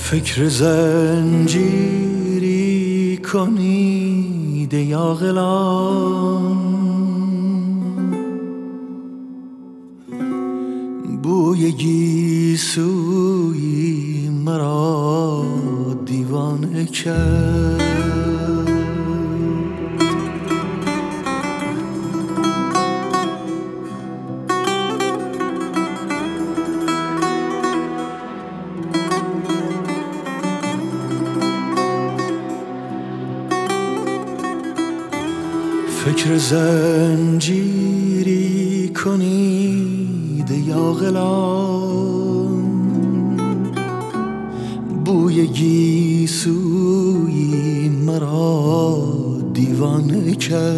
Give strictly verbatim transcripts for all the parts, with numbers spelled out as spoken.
فکر زنجیری کنید ای عاقلان، بوی گیسویی مرا دیوانه کرد. فکر زنجیری کنید ای عاقلان، بوی گیسویی مرا دیوانه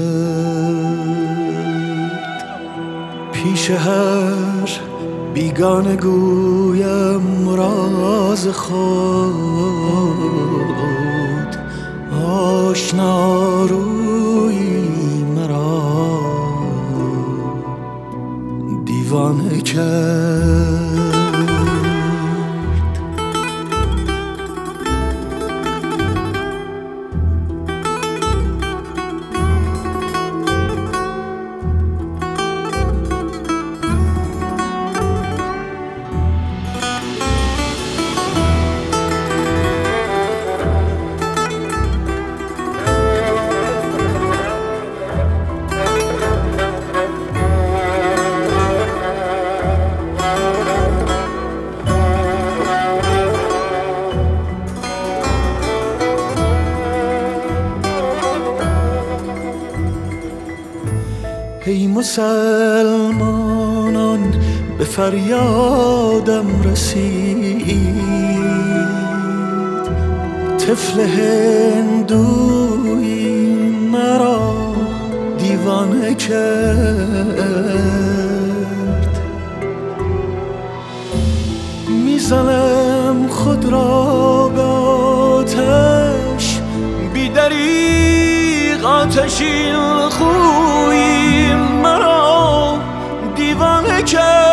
کرد. پیش هر بیگانه گویم راز خود، آشنا رویی مرا دیوانه کرد. ای مسلمانان به فریادم رسید، طفل هندویی مرا دیوانه کرد. میزنم خود را به آتش، بی دریغ آتشین خویی مرا دیوانه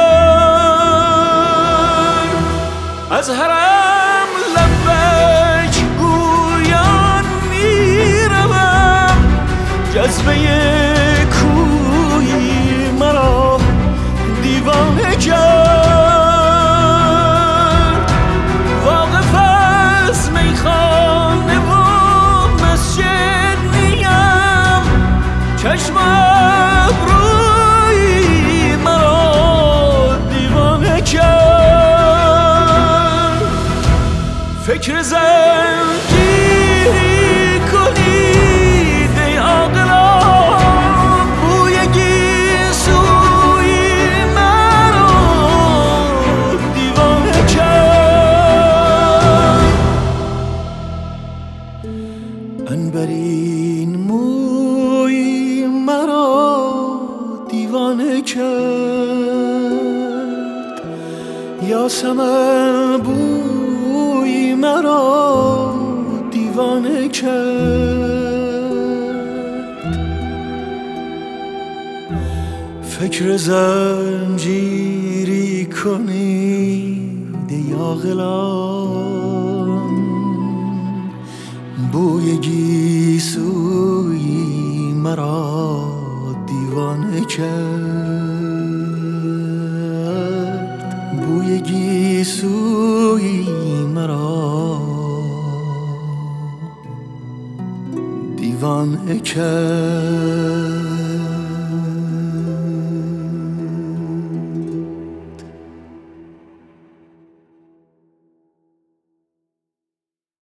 کرد. از حرم لبیک گویان میروم، جذبه کویی مرا دیوانه کرد. واقف از میخانه و مسجد نیم، چشم ابرویی مرا دیوانه کرد. فکر زنجیری کنید ای عاقلان، بوی گیسویی مرا دیوانه کرد. عنبرین مویی مرا دیوانه کرد. یاسمن بویی مرا دیوانه کرد. فکر زنجیری کنید ای عاقلان، بوی گیسویی مرا دیوانه کرد. بوی گیسویی مرا دیوانه کرد.